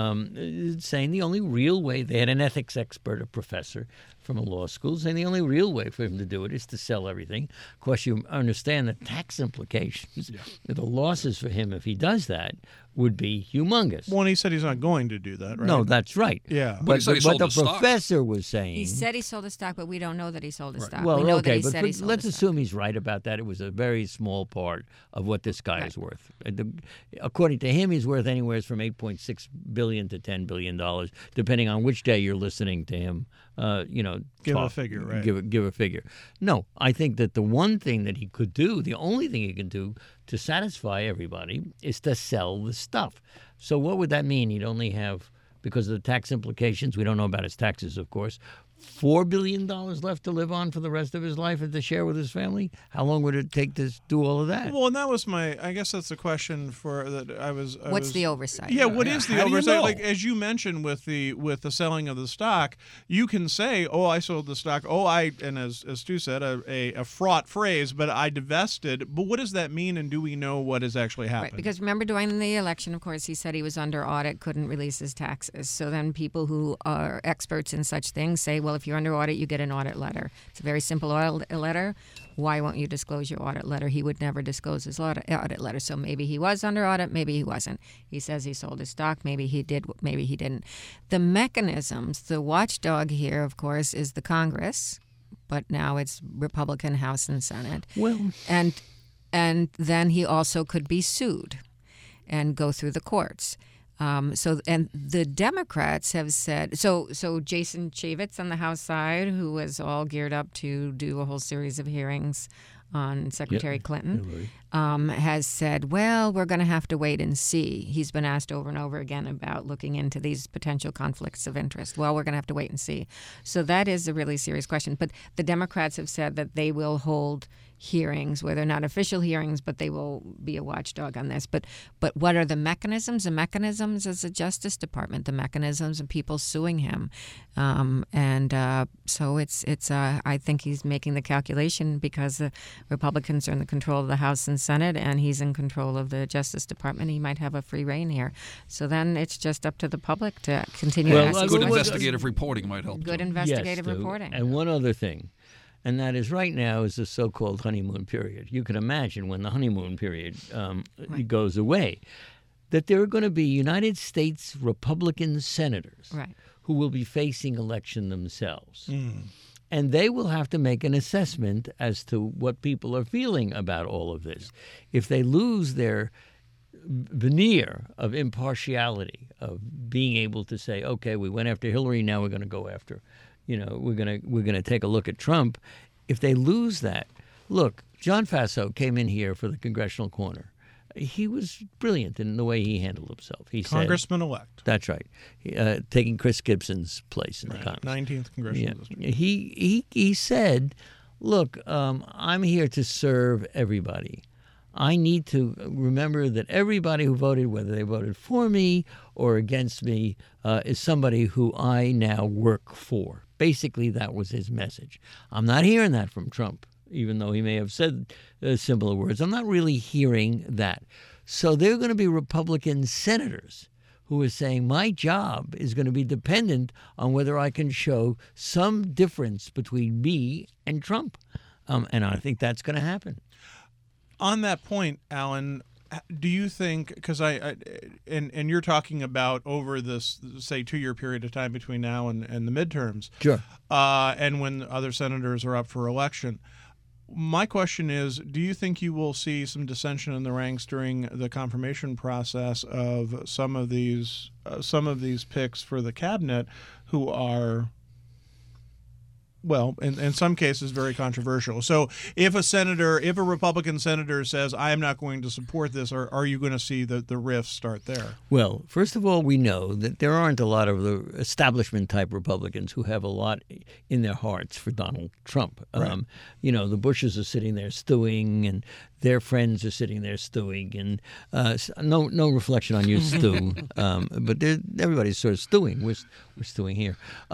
saying the only real way, they had an ethics expert, a professor from a law school, saying the only real way for him to do it is to sell everything. Of course, you understand the tax implications. Yeah. The losses for him if he does that would be humongous. Well, and he said he's not going to do that, right? No, that's right. Yeah. But the professor was saying... He said he sold his stock, but we don't know that he sold his stock. Well, we know okay, that he but said he sold let's his assume stock. he's right about that. It was a very small part of what this guy is worth. According to him, he's worth anywhere from $8.6 billion to $10 billion, depending on which day you're listening to him. Give a figure, right? Give a figure. No, I think that the one thing that he could do, the only thing he can do to satisfy everybody, is to sell the stuff. So what would that mean? He'd only have, because of the tax implications, we don't know about his taxes, of course, $4 billion left to live on for the rest of his life and to share with his family? How long would it take to do all of that? Well, and that was I guess that's the question What's the oversight? Yeah, what is the oversight? You know? Like, as you mentioned with the selling of the stock, you can say, oh, I sold the stock. Oh, and as Stu said, a fraught phrase, but I divested. But what does that mean, and do we know what has actually happened? Right, because remember during the election, of course, he said he was under audit, couldn't release his taxes. So then people who are experts in such things say, well, if you're under audit, you get an audit letter. It's a very simple audit letter. Why won't you disclose your audit letter? He would never disclose his audit letter. So maybe he was under audit, maybe he wasn't. He says he sold his stock, maybe he did, maybe he didn't. The mechanisms, the watchdog here, of course, is the Congress, but now it's Republican House and Senate. Well, and then he also could be sued and go through the courts. And the Democrats have said so. Jason Chaffetz on the House side, who was all geared up to do a whole series of hearings on Secretary Clinton, has said, well, we're going to have to wait and see. He's been asked over and over again about looking into these potential conflicts of interest. Well, we're going to have to wait and see. So that is a really serious question. But the Democrats have said that they will hold hearings, where they're not official hearings, but they will be a watchdog on this. But what are the mechanisms? The mechanisms is the Justice Department, the mechanisms of people suing him. So it's I think he's making the calculation because the Republicans are in the control of the House and Senate, and he's in control of the Justice Department. He might have a free rein here. So then it's just up to the public to continue asking. Good investigative reporting might help. Good investigative reporting. And one other thing. And that is right now is the so-called honeymoon period. You can imagine when the honeymoon period goes away, that there are going to be United States Republican senators who will be facing election themselves. And they will have to make an assessment as to what people are feeling about all of this. If they lose their veneer of impartiality, of being able to say, okay, we went after Hillary, now we're going to go after... we're gonna take a look at Trump. If they lose that, look, John Faso came in here for the Congressional Corner. He was brilliant in the way he handled himself. He Congressman-elect. That's right, taking Chris Gibson's place in the Congress. 19th Congressional District. He said, look, I'm here to serve everybody. I need to remember that everybody who voted, whether they voted for me or against me, is somebody who I now work for. Basically, that was his message. I'm not hearing that from Trump, even though he may have said similar words. I'm not really hearing that. So there are going to be Republican senators who are saying my job is going to be dependent on whether I can show some difference between me and Trump. And I think that's going to happen. On that point, Alan, do you think, because and you're talking about over this, say, 2-year period of time between now and the midterms, sure, and when other senators are up for election, my question is, do you think you will see some dissension in the ranks during the confirmation process of some of these picks for the cabinet who are well, in some cases, very controversial. So if a Republican senator says, I am not going to support this, are you going to see the rifts start there? Well, first of all, we know that there aren't a lot of the establishment-type Republicans who have a lot in their hearts for Donald Trump. Right. The Bushes are sitting there stewing, and their friends are sitting there stewing, and no reflection on you, Stu, but everybody's sort of stewing. We're stewing here.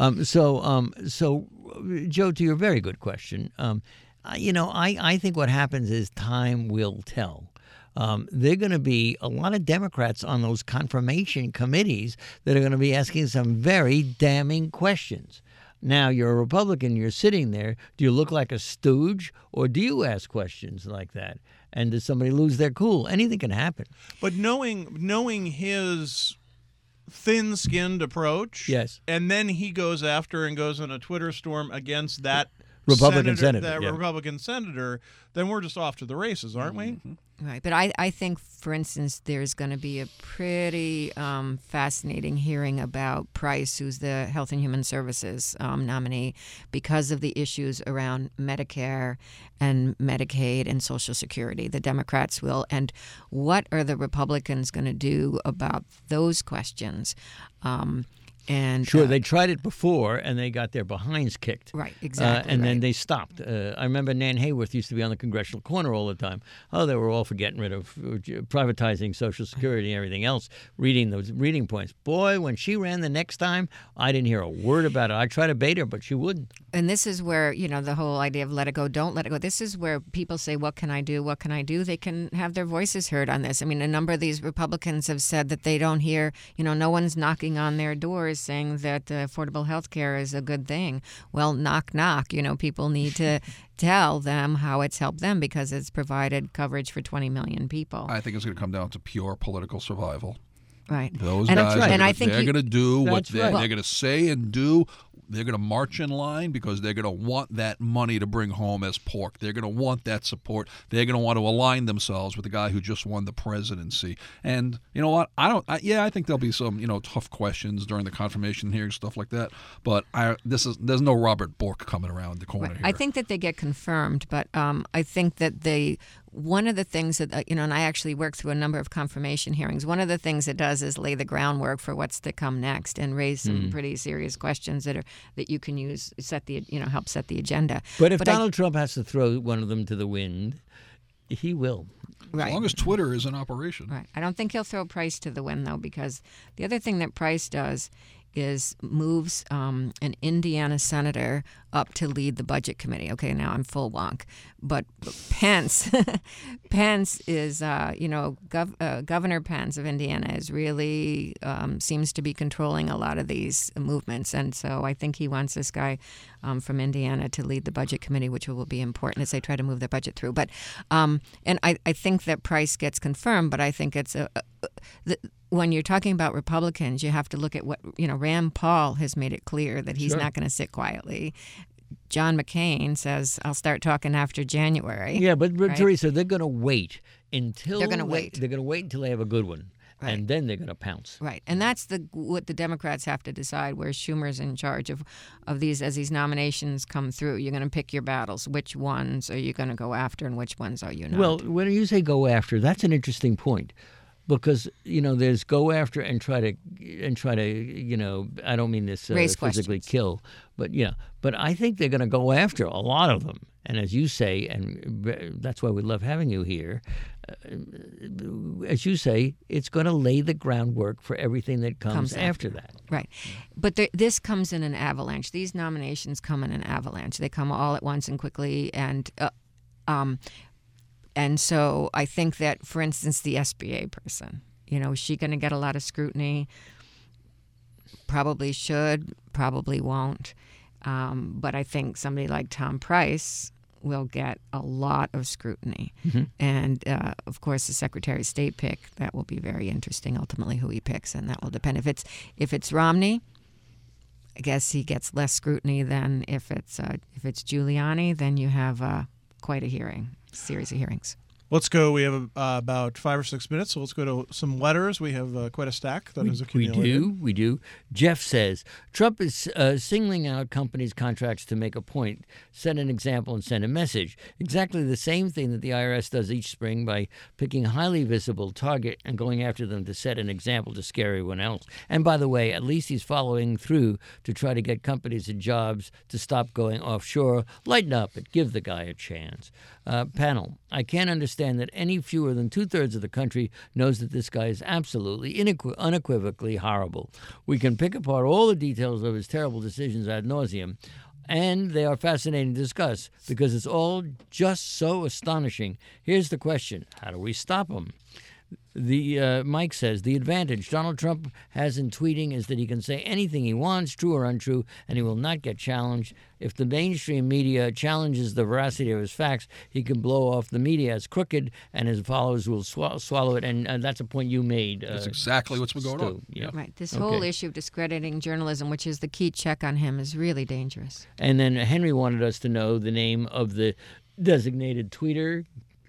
So, Joe, to your very good question, I think what happens is time will tell. There are going to be a lot of Democrats on those confirmation committees that are going to be asking some very damning questions. Now, you're a Republican, you're sitting there. Do you look like a stooge, or do you ask questions like that? And does somebody lose their cool? Anything can happen. But knowing his thin-skinned approach, yes, and then he goes on a Twitter storm against that Republican Republican senator, then we're just off to the races, aren't we? Right. But I think, for instance, there's going to be a pretty fascinating hearing about Price, who's the Health and Human Services nominee, because of the issues around Medicare and Medicaid and Social Security. The Democrats will. And what are the Republicans going to do about those questions? Sure, they tried it before, and they got their behinds kicked. Right, exactly. And then they stopped. I remember Nan Hayworth used to be on the Congressional Corner all the time. Oh, they were all for getting rid of privatizing Social Security and everything else, reading those reading points. Boy, when she ran the next time, I didn't hear a word about it. I tried to bait her, but she wouldn't. And this is where, the whole idea of let it go, don't let it go. This is where people say, what can I do? What can I do? They can have their voices heard on this. I mean, a number of these Republicans have said that they don't hear, no one's knocking on their doors saying that affordable health care is a good thing. Well, knock, knock. People need to tell them how it's helped them because it's provided coverage for 20 million people. I think it's going to come down to pure political survival. Right. Those guys, right. they're going to do what they're right. going to say and do. They're going to march in line because they're going to want that money to bring home as pork. They're going to want that support. They're going to want to align themselves with the guy who just won the presidency. And you know what? I think there'll be some tough questions during the confirmation hearings, stuff like that. But there's no Robert Bork coming around the corner right. here. I think that they get confirmed, but I think that one of the things that, and I actually worked through a number of confirmation hearings, one of the things it does is lay the groundwork for what's to come next and raise some pretty serious questions that you can use, help set the agenda. But if Donald Trump has to throw one of them to the wind, he will. Right. As long as Twitter is in operation. Right. I don't think he'll throw Price to the wind, though, because the other thing that Price does is moves an Indiana senator up to lead the budget committee. Okay, now I'm full wonk. But Pence is, Governor Pence of Indiana is really seems to be controlling a lot of these movements. And so I think he wants this guy from Indiana to lead the budget committee, which will be important as they try to move their budget through. But and I think that Price gets confirmed, but I think it's when you're talking about Republicans, you have to look at what, Rand Paul has made it clear that he's not going to sit quietly. John McCain says, I'll start talking after January. Yeah, but right? Teresa, they're going to wait until They're going to wait. They're going to wait until they have a good one. Right. And then they're going to pounce. Right. And that's what the Democrats have to decide, where Schumer's in charge of these as these nominations come through. You're going to pick your battles. Which ones are you going to go after and which ones are you not? Well, when you say go after, that's an interesting point. Because there's go after and try to I don't mean this physically kill, but but I think they're going to go after a lot of them. And as you say, and that's why we love having you here, as you say, it's going to lay the groundwork for everything that comes after that. Right. But this comes in an avalanche. These nominations come in an avalanche. They come all at once and quickly, and so I think that, for instance, the SBA person, is she going to get a lot of scrutiny? Probably should, probably won't. But I think somebody like Tom Price will get a lot of scrutiny. Mm-hmm. And, of course, the Secretary of State pick, that will be very interesting, ultimately, who he picks, and that will depend. If it's Romney, I guess he gets less scrutiny than if it's Giuliani, then you have quite a series of hearings. Let's go. We have about 5 or 6 minutes, so let's go to some letters. We have quite a stack that is accumulated. We do. Jeff says, Trump is singling out companies' contracts to make a point, set an example, and send a message. Exactly the same thing that the IRS does each spring by picking a highly visible target and going after them to set an example to scare everyone else. And by the way, at least he's following through to try to get companies and jobs to stop going offshore. Lighten up and give the guy a chance. Panel, I can't understand that any fewer than 2/3 of the country knows that this guy is absolutely, unequivocally horrible. We can pick apart all the details of his terrible decisions ad nauseum, and they are fascinating to discuss because it's all just so astonishing. Here's the question: how do we stop him? Mike says, the advantage Donald Trump has in tweeting is that he can say anything he wants, true or untrue, and he will not get challenged. If the mainstream media challenges the veracity of his facts, he can blow off the media as crooked, and his followers will swallow it. And that's a point you made. That's exactly what's been going on. Yeah. Right. This whole issue of discrediting journalism, which is the key check on him, is really dangerous. And then Henry wanted us to know the name of the designated tweeter.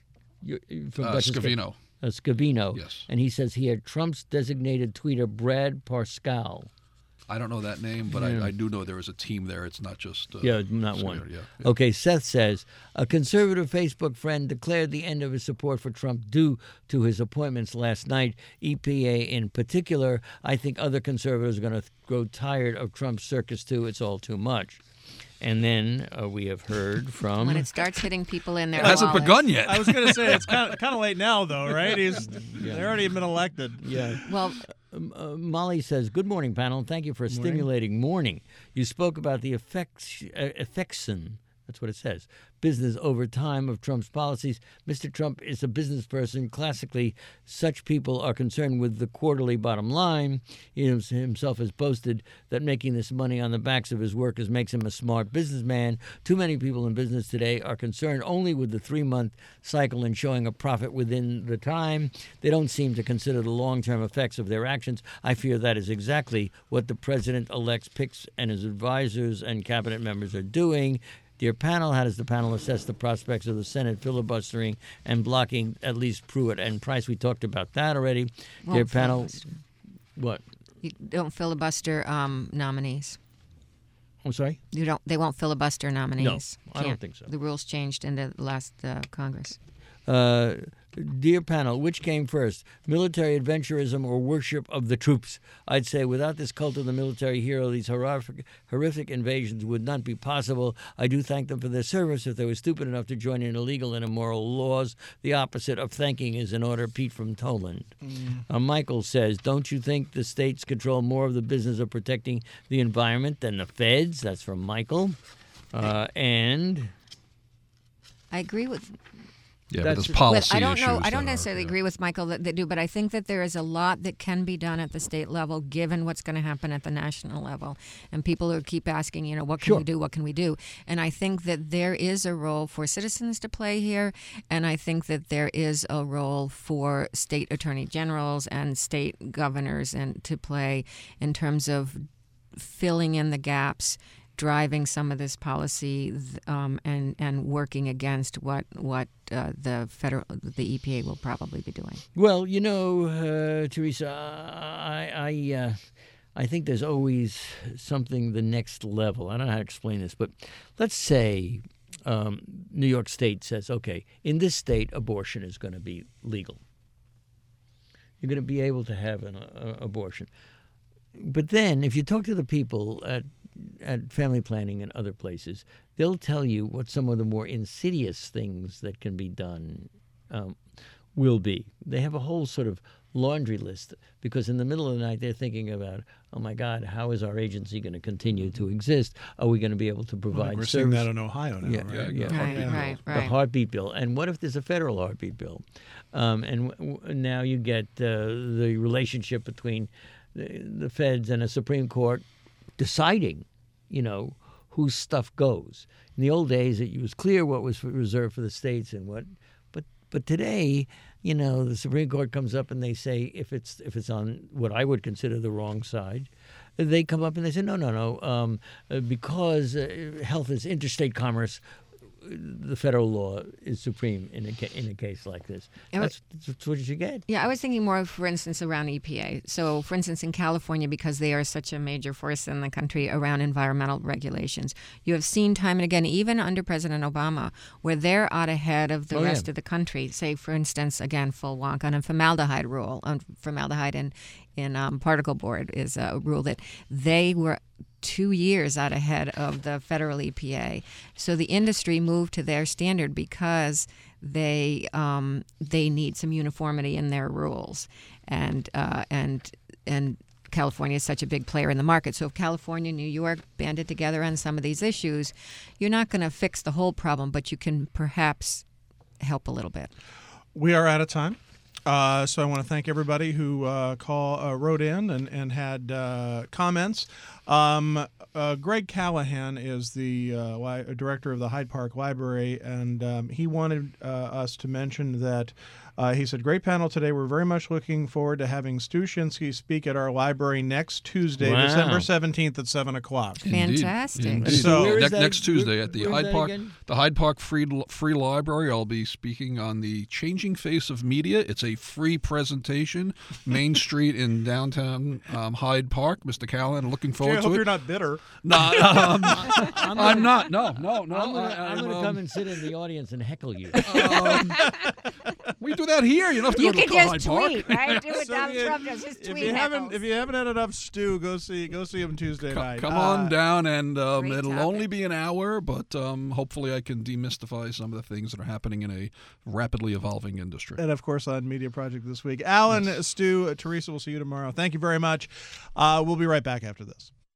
Scavino. Scavino. Yes. And he says he had Trump's designated tweeter, Brad Parscale. I don't know that name, but I do know there is a team there. It's not just... not one. Yeah. Okay, Seth says, a conservative Facebook friend declared the end of his support for Trump due to his appointments last night, EPA in particular. I think other conservatives are going to grow tired of Trump's circus, too. It's all too much. And then we have heard from... When it starts hitting people in their It hasn't wallets. begun yet. I was going to say, it's kind of late now, though, right? They already been elected. Yeah. Well, Molly says, good morning, panel. Thank you for a stimulating morning. You spoke about the affection, that's what it says, business over time of Trump's policies. Mr. Trump is a business person. Classically, such people are concerned with the quarterly bottom line. He himself has boasted that making this money on the backs of his workers makes him a smart businessman. Too many people in business today are concerned only with the 3-month cycle and showing a profit within the time. They don't seem to consider the long-term effects of their actions. I fear that is exactly what the president-elect's picks and his advisors and cabinet members are doing. Dear panel, how does the panel assess the prospects of the Senate filibustering and blocking at least Pruitt and Price? We talked about that already. Dear panel, what? You don't filibuster nominees. I'm sorry? They won't filibuster nominees. No, I don't think so. The rules changed in the last Congress. Dear panel, which came first, military adventurism or worship of the troops? I'd say without this cult of the military hero, these horrific invasions would not be possible. I do thank them for their service. If they were stupid enough to join in illegal and immoral laws, the opposite of thanking is in order. Pete from Toland. Michael says, don't you think the states control more of the business of protecting the environment than the feds? That's from Michael. And I agree with... Yeah, but there's policy I don't issues. know. I don't necessarily agree with Michael that they do, but I think that there is a lot that can be done at the state level, given what's going to happen at the national level. And people who keep asking, what can we do? What can we do? And I think that there is a role for citizens to play here, and I think that there is a role for state attorney generals and state governors and to play in terms of filling in the gaps, driving some of this policy, and working against what the EPA will probably be doing. Well, Teresa, I think there's always something the next level. I don't know how to explain this, but let's say New York State says, okay, in this state, abortion is going to be legal. You're going to be able to have an abortion. But then, if you talk to the people at family planning and other places, they'll tell you what some of the more insidious things that can be done will be. They have a whole sort of laundry list because in the middle of the night they're thinking about, oh my God, how is our agency going to continue to exist? Are we going to be able to provide we're service? seeing that in Ohio now, Right. The heartbeat bill. And what if there's a federal heartbeat bill? Now you get the relationship between the feds and a Supreme Court deciding, whose stuff goes. In the old days, it was clear what was reserved for the states and what. But today, the Supreme Court comes up and they say if it's on what I would consider the wrong side, they come up and they say no, because health is interstate commerce. the federal law is supreme in a case like this. That's what you get. Yeah, I was thinking more, for instance, around EPA. So, for instance, in California, because they are such a major force in the country around environmental regulations, you have seen time and again, even under President Obama, where they're out ahead of the rest of the country. Say, for instance, again, full wonk on a formaldehyde rule. Formaldehyde in particle board is a rule that they were 2 years out ahead of the federal EPA. So the industry moved to their standard because they need some uniformity in their rules, and California is such a big player in the market. So if California and New York banded together on some of these issues, you're not going to fix the whole problem, but you can perhaps help a little bit. We are out of time. So I want to thank everybody who wrote in and had comments. Greg Callahan is the director of the Hyde Park Library, and he wanted us to mention that he said, "Great panel today. We're very much looking forward to having Stu Shinsky speak at our library next Tuesday, December 17th at 7 o'clock. Fantastic. Indeed. So next Tuesday at the Hyde Park Free Library, I'll be speaking on the changing face of media. It's a free presentation, Main Street in downtown Hyde Park. Mr. Callahan, looking forward I to hope it. you're not bitter. No, I'm not. No. I'm going to come and sit in the audience and heckle you. We do that here. You don't have to You go to can Hyde just Park. tweet, right? Do what So Donald Trump does. Just tweet if you haven't had enough stew, go see him Tuesday night. Come on down, and Great it'll topic. only be an hour, but hopefully I can demystify some of the things that are happening in a rapidly evolving industry. And of course on Media Project this week. Alan, Stu, Teresa, we'll see you tomorrow. Thank you very much. We'll be right back after this.